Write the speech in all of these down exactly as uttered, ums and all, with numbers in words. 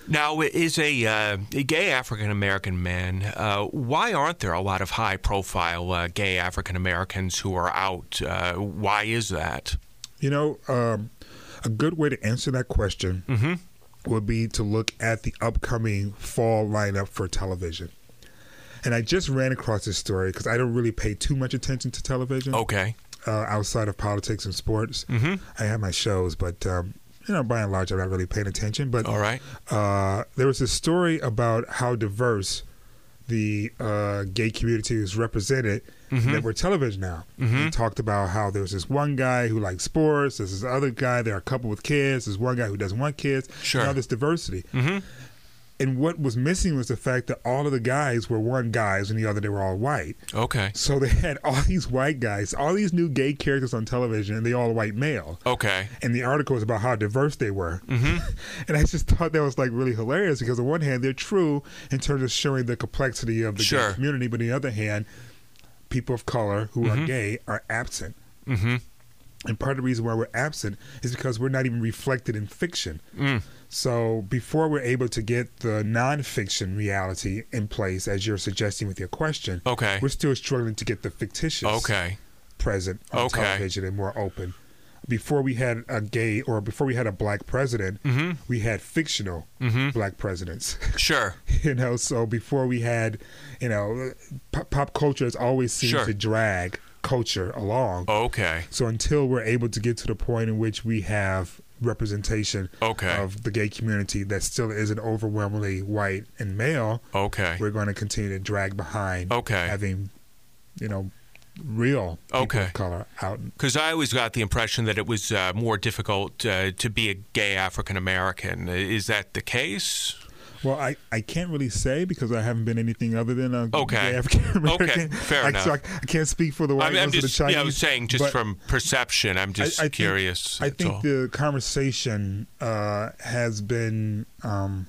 Now, is a, uh, a gay African-American man, uh, why aren't there a lot of high-profile uh, gay African-Americans who are out? Uh, why is that? You know, um, a good way to answer that question mm-hmm. would be to look at the upcoming fall lineup for television. And I just ran across this story because I don't really pay too much attention to television. Okay. Uh, outside of politics and sports. Mm-hmm. I have my shows, but, um, you know, by and large, I'm not really paying attention. But All right. uh, there was a story about how diverse the uh, gay community is represented mm-hmm. in network television now. Mm-hmm. He talked about how there was this one guy who likes sports, there's this other guy, there are a couple with kids, there's one guy who doesn't want kids. Sure. Now there's diversity. Mm-hmm. And what was missing was the fact that all of the guys were one guys and the other they were all white. Okay. So they had all these white guys, all these new gay characters on television, and they all white male. Okay. And the article was about how diverse they were. Mm-hmm. And I just thought that was like really hilarious because on one hand, they're true in terms of showing the complexity of the sure. gay community, but on the other hand, people of color who mm-hmm. are gay are absent. Mm-hmm. And part of the reason why we're absent is because we're not even reflected in fiction. Mm. So before we're able to get the nonfiction reality in place, as you're suggesting with your question, okay. we're still struggling to get the fictitious okay. present on okay. television and more open. Before we had a gay or before we had a black president, mm-hmm. we had fictional mm-hmm. black presidents. Sure. You know, so before we had, you know, pop, pop culture has always seemed sure. to drag culture along. Okay. So until we're able to get to the point in which we have representation okay. of the gay community that still isn't overwhelmingly white and male, okay. we're going to continue to drag behind okay. having, you know, real people okay. of color out. Because I always got the impression that it was uh, more difficult uh, to be a gay African American. Is that the case? Well, I, I can't really say because I haven't been anything other than a okay. gay African American. Okay, fair I, enough. So I, I can't speak for the white I mean, ones or the just, Chinese. Yeah, I was saying just from perception. I'm just I, I curious. Think, I think all. the conversation uh, has been um,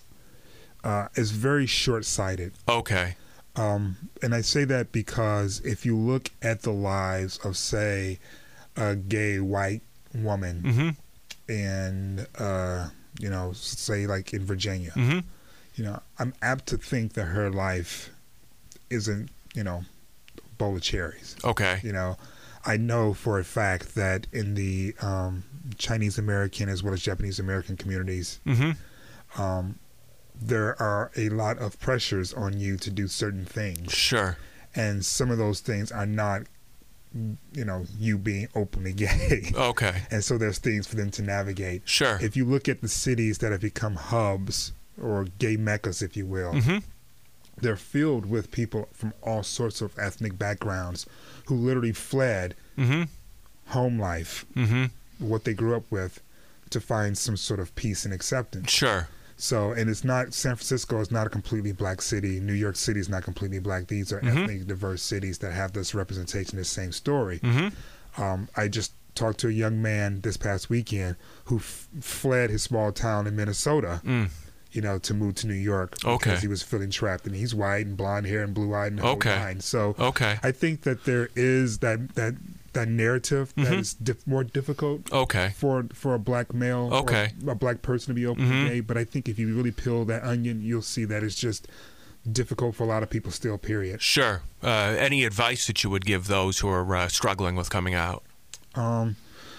uh, is very short-sighted. Okay. Um, and I say that because if you look at the lives of, say, a gay white woman mm-hmm. and, uh, you know, say like in Virginia, mm-hmm. you know, I'm apt to think that her life isn't, you know, a bowl of cherries. Okay. You know, I know for a fact that in the um, Chinese American as well as Japanese American communities, mm-hmm. um, there are a lot of pressures on you to do certain things. Sure. And some of those things are not, you know, you being openly gay. Okay. And so there's things for them to navigate. Sure. If you look at the cities that have become hubs or gay meccas, if you will, mm-hmm. they're filled with people from all sorts of ethnic backgrounds who literally fled mm-hmm. home life, mm-hmm. what they grew up with, to find some sort of peace and acceptance. Sure. So, and it's not, San Francisco is not a completely black city. New York City is not completely black. These are mm-hmm. ethnically diverse cities that have this representation, this same story. Mm-hmm. Um, I just talked to a young man this past weekend who f- fled his small town in Minnesota, mm. you know, to move to New York because okay. he was feeling trapped. And he's white and blonde hair and blue-eyed and the okay. whole nine. So okay. I think that there is that that that narrative mm-hmm. that is dif- more difficult okay. for for a black male okay. or a black person to be openly mm-hmm. gay. But I think if you really peel that onion, you'll see that it's just difficult for a lot of people still, period. Sure. Uh, any advice that you would give those who are uh, struggling with coming out? Um,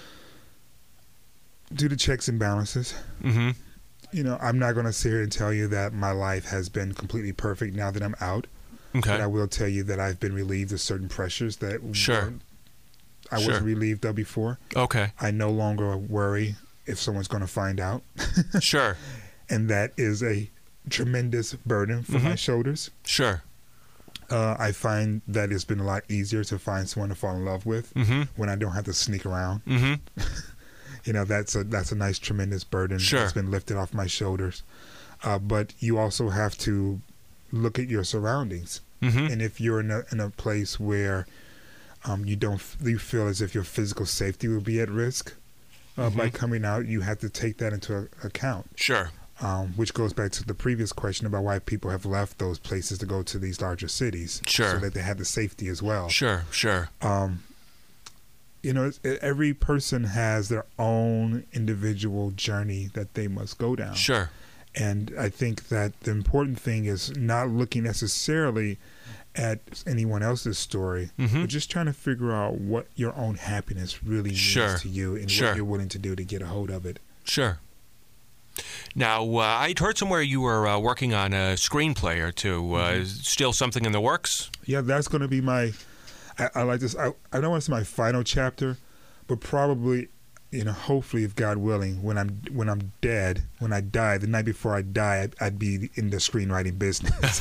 do the checks and balances. Mm-hmm. You know, I'm not going to sit here and tell you that my life has been completely perfect now that I'm out. Okay. But I will tell you that I've been relieved of certain pressures that sure. I sure. wasn't relieved of before. Okay. I no longer worry if someone's going to find out. Sure. And that is a tremendous burden for mm-hmm. my shoulders. Sure. Uh, I find that it's been a lot easier to find someone to fall in love with mm-hmm. when I don't have to sneak around. Mm-hmm. You know, that's a that's a nice, tremendous burden sure. that's been lifted off my shoulders. Uh, but you also have to look at your surroundings. Mm-hmm. And if you're in a, in a place where um, you don't you feel as if your physical safety will be at risk uh, mm-hmm. by coming out, you have to take that into account. Sure. Um, which goes back to the previous question about why people have left those places to go to these larger cities. Sure. So that they have the safety as well. Sure, sure. Um, you know, it's, it, every person has their own individual journey that they must go down. Sure. And I think that the important thing is not looking necessarily at anyone else's story, mm-hmm. but just trying to figure out what your own happiness really sure. means to you and sure. what you're willing to do to get a hold of it. Sure. Now, uh, I'd heard somewhere you were uh, working on a screenplay or two. Uh, mm-hmm. Still something in the works? Yeah, that's going to be my, I, I like this, I, I don't want to say my final chapter, but probably, you know, hopefully, if God willing, when I'm when I'm dead, when I die, the night before I die, I'd, I'd be in the screenwriting business.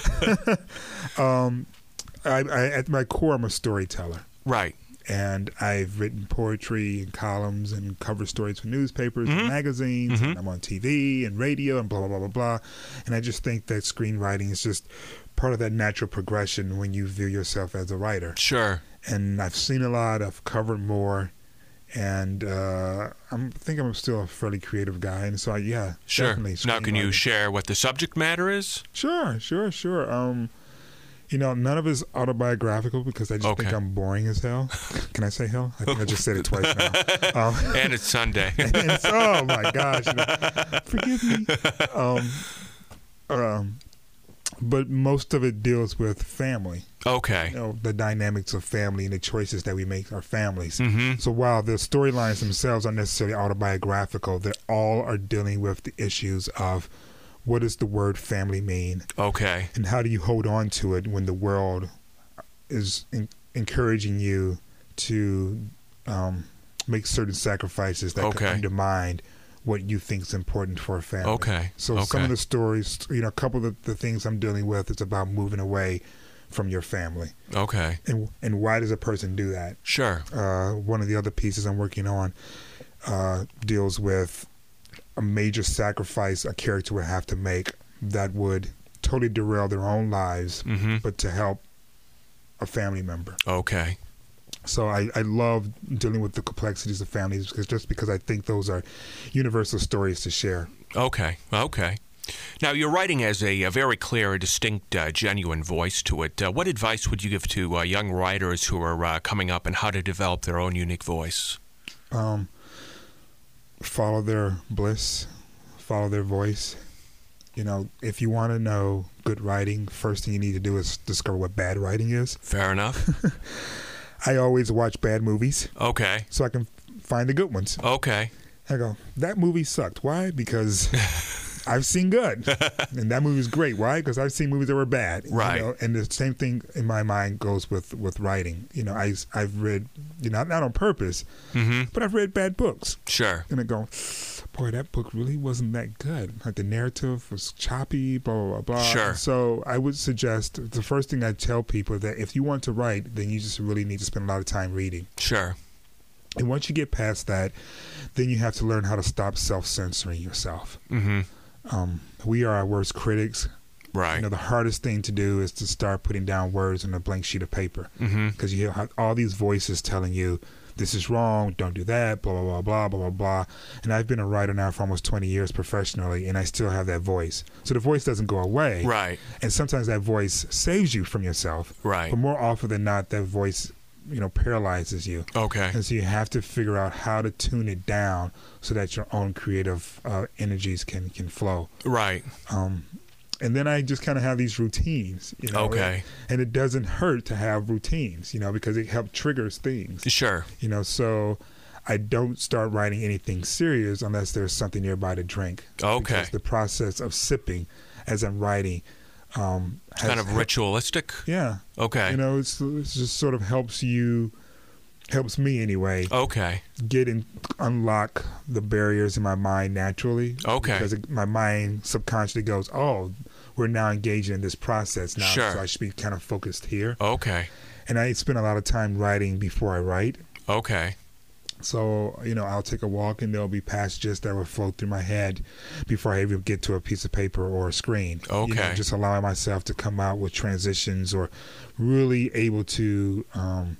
um, I, I, at my core, I'm a storyteller. Right. And I've written poetry and columns and cover stories for newspapers mm-hmm. and magazines. Mm-hmm. And I'm on T V and radio and blah, blah, blah, blah, blah. And I just think that screenwriting is just part of that natural progression when you view yourself as a writer. Sure. And I've seen a lot. I've covered more. And uh, I'm, I think I'm still a fairly creative guy. And so, I, yeah, sure. definitely. Now, can you share what the subject matter is? Sure, sure, sure. Um, you know, none of it's autobiographical because I just okay. think I'm boring as hell. Can I say hell? I think I just said it twice now. Um, and it's Sunday. and so, oh, my gosh. You know, forgive me. Um, um, but most of it deals with family. Okay. You know, the dynamics of family and the choices that we make are families. Mm-hmm. So while the storylines themselves aren't necessarily autobiographical, they all are dealing with the issues of what does the word family mean? Okay. And how do you hold on to it when the world is in- encouraging you to um, make certain sacrifices that okay. can undermine what you think is important for a family? Okay. So okay. some of the stories, you know, a couple of the, the things I'm dealing with is about moving away from your family. Okay. And and why does a person do that? Sure. Uh, one of the other pieces I'm working on uh, deals with a major sacrifice a character would have to make that would totally derail their own lives, mm-hmm. but to help a family member. Okay. So I, I love dealing with the complexities of families because just because I think those are universal stories to share. Okay. Okay. Now, you're writing as a, a very clear, distinct, uh, genuine voice to it. Uh, what advice would you give to uh, young writers who are uh, coming up and how to develop their own unique voice? Um, follow their bliss, follow their voice. You know, if you want to know good writing, first thing you need to do is discover what bad writing is. Fair enough. I always watch bad movies. Okay. So I can find the good ones. Okay. I go, that movie sucked. Why? Because I've seen good. And that movie's great. Why? Because I've seen movies that were bad. Right. You know? And the same thing in my mind goes with, with writing. You know, I, I've read, you know, not on purpose, mm-hmm. but I've read bad books. Sure. And I go, boy, that book really wasn't that good. Like the narrative was choppy, blah, blah, blah, blah. Sure. So I would suggest, the first thing I tell people that if you want to write, then you just really need to spend a lot of time reading. Sure. And once you get past that, then you have to learn how to stop self-censoring yourself. Mm-hmm. Um, we are our worst critics. Right. You know, the hardest thing to do is to start putting down words on a blank sheet of paper. Mm-hmm. Because you have all these voices telling you, this is wrong, don't do that, blah, blah, blah, blah, blah, blah, blah. And I've been a writer now for almost twenty years professionally, and I still have that voice. So the voice doesn't go away. Right. And sometimes that voice saves you from yourself. Right. But more often than not, that voice, you know, paralyzes you. Okay. And so you have to figure out how to tune it down so that your own creative uh, energies can, can flow. Right. Um, and then I just kind of have these routines, you know. Okay. And it doesn't hurt to have routines, you know, because it helps triggers things. Sure. You know, so I don't start writing anything serious unless there's something nearby to drink. Okay. Because the process of sipping as I'm writing um, it's kind of ritualistic. Yeah. Okay. You know, it's, it's just sort of helps you, helps me anyway. Okay. Get and unlock the barriers in my mind naturally. Okay. Because it, my mind subconsciously goes, oh, we're now engaged in this process now. Sure. So I should be kind of focused here. Okay. And I spend a lot of time writing before I write. Okay. So, you know, I'll take a walk and there'll be passages that will flow through my head before I even get to a piece of paper or a screen. Okay. You know, just allowing myself to come out with transitions or really able to um,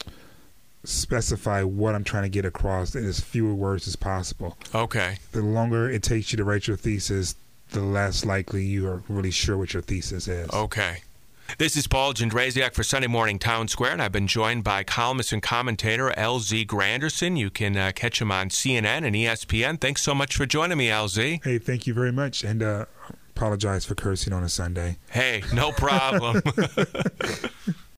specify what I'm trying to get across in as fewer words as possible. Okay. The longer it takes you to write your thesis, the less likely you are really sure what your thesis is. Okay. This is Paul Jandrzejak for Sunday Morning Town Square, and I've been joined by columnist and commentator L Z Granderson. You can uh, catch him on C N N and E S P N. Thanks so much for joining me, L Z. Hey, thank you very much, and uh, apologize for cursing on a Sunday. Hey, no problem.